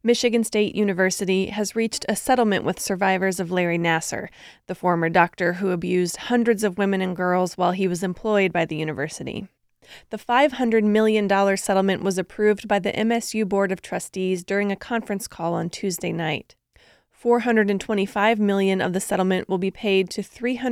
Michigan State University has reached a settlement with survivors of Larry Nassar, the former doctor who abused hundreds of women and girls while he was employed by the university. The $500 million settlement was approved by the MSU Board of Trustees during a conference call on Tuesday night. $425 million of the settlement will be paid to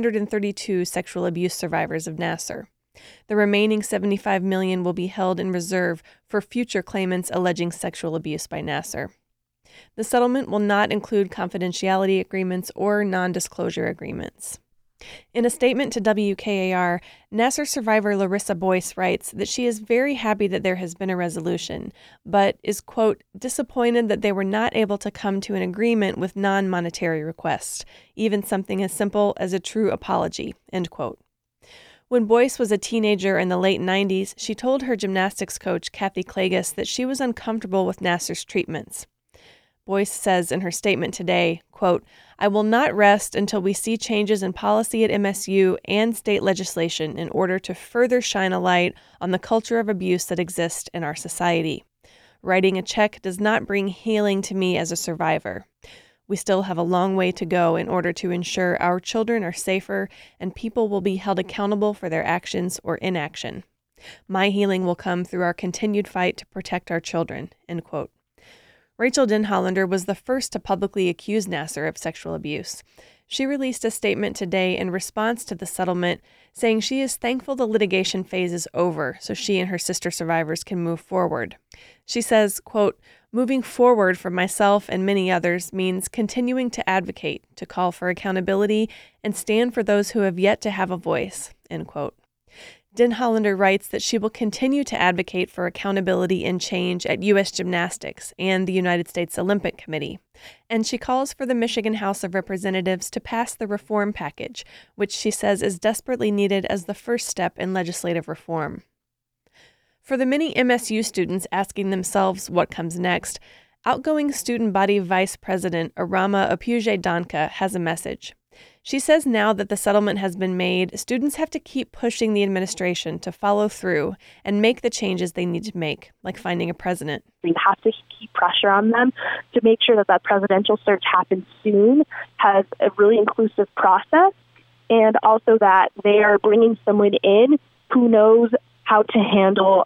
332 sexual abuse survivors of Nassar. The remaining $75 million will be held in reserve for future claimants alleging sexual abuse by Nassar. The settlement will not include confidentiality agreements or non-disclosure agreements. In a statement to WKAR, Nassar survivor Larissa Boyce writes that she is very happy that there has been a resolution, but is, quote, disappointed that they were not able to come to an agreement with non-monetary requests, even something as simple as a true apology, end quote. When Boyce was a teenager in the late 90s, she told her gymnastics coach, Kathy Klages, that she was uncomfortable with Nassar's treatments. Boyce says in her statement today, quote, I will not rest until we see changes in policy at MSU and state legislation in order to further shine a light on the culture of abuse that exists in our society. Writing a check does not bring healing to me as a survivor. We still have a long way to go in order to ensure our children are safer and people will be held accountable for their actions or inaction. My healing will come through our continued fight to protect our children, end quote. Rachel Denhollander was the first to publicly accuse Nassar of sexual abuse. She released a statement today in response to the settlement, saying she is thankful the litigation phase is over so she and her sister survivors can move forward. She says, quote, moving forward for myself and many others means continuing to advocate, to call for accountability, and stand for those who have yet to have a voice, end quote. Denhollander writes that she will continue to advocate for accountability and change at U.S. Gymnastics and the United States Olympic Committee, and she calls for the Michigan House of Representatives to pass the reform package, which she says is desperately needed as the first step in legislative reform. For the many MSU students asking themselves what comes next, outgoing student body vice president Arama Apuje-Danka has a message. She says now that the settlement has been made, students have to keep pushing the administration to follow through and make the changes they need to make, like finding a president. We have to keep pressure on them to make sure that presidential search happens soon, has a really inclusive process, and also that they are bringing someone in who knows how to handle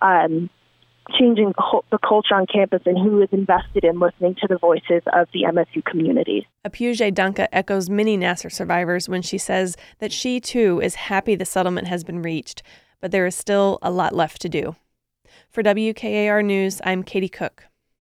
changing the culture on campus and who is invested in listening to the voices of the MSU community. Apuje-Danka echoes many Nassar survivors when she says that she, too, is happy the settlement has been reached, but there is still a lot left to do. For WKAR News, I'm Katie Cook.